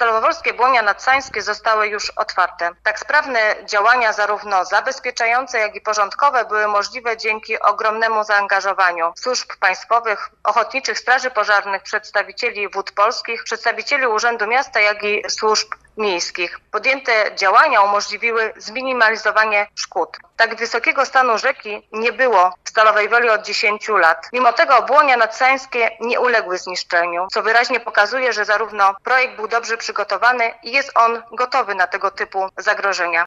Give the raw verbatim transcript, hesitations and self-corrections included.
Stalowowolskie Błonia Nadsańskie zostały już otwarte. Tak sprawne działania zarówno zabezpieczające, jak i porządkowe były możliwe dzięki ogromnemu zaangażowaniu służb państwowych, ochotniczych straży pożarnych, przedstawicieli Wód Polskich, przedstawicieli Urzędu Miasta, jak i służb miejskich. Podjęte działania umożliwiły zminimalizowanie szkód. Tak wysokiego stanu rzeki nie było w Stalowej Woli od dziesięciu lat. Mimo tego Błonia Nadsańskie nie uległy zniszczeniu, co wyraźnie pokazuje, że zarówno projekt był dobrze przygotowany i jest on gotowy na tego typu zagrożenia.